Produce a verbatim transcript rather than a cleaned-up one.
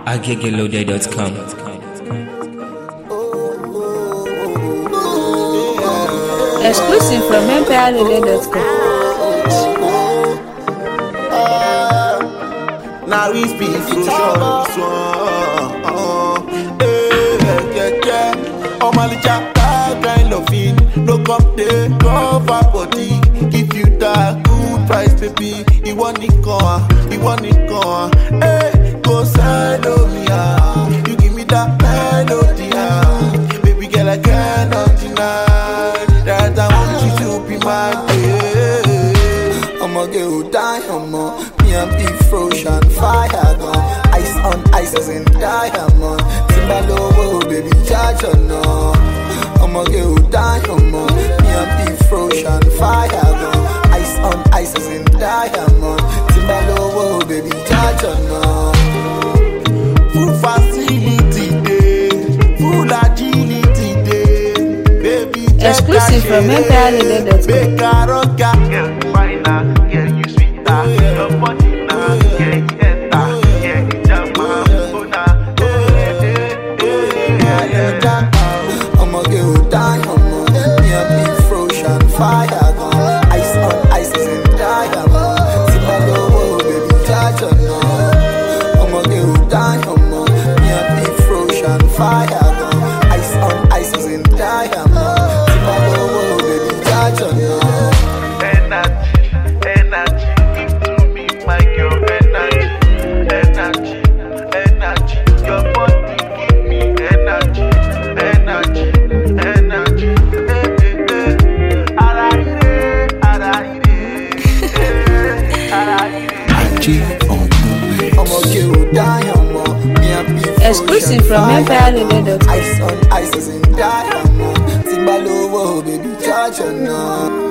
agege loaded dot com. Exclusive from empire loaded dot com. Now we speak for sure. Oh my little kind of thing, no come there, cover body. If you die, good price, baby. You want it gone, you want it gone. Hey, go side of me, ah. You give me that melody, ah. Baby girl, I cannot deny that I want you to be my babe. I'ma go die, I'ma me and be frozen fire gun. Ice on ice as in diamond. Timbalo, baby, charge or no. I'ma go die, I'ma me and be frozen fire gun. Ice on ice as in diamond. Timbalo, baby, charge or no. Full facility day, full agility day, baby. Exclusive from empire loaded dot com. Make a rocker, yeah, fine, yeah, you sweet, yeah, your body, yeah, you enter, yeah, you jam, oh, nah, yeah, yeah, yeah. I'ma go die, I'ma me and be frozen fire gun. Ice on ice is in diamond. Timbalo, baby, charge on no. I'ma go die, I'ma me and be frozen fire gun. Ice on ice is in diamond. Timbalo, baby, charge on no. Energy, energy, give to me, my girl. Energy, energy, energy. Your body give me energy, energy, energy. Eh, eh, eh. Araire, araire, eh, araire. I'ma kill diamond, me and be Exclusive from empire loaded dot com. Ice on ice is in diamond. Timbalo, baby, charge on no.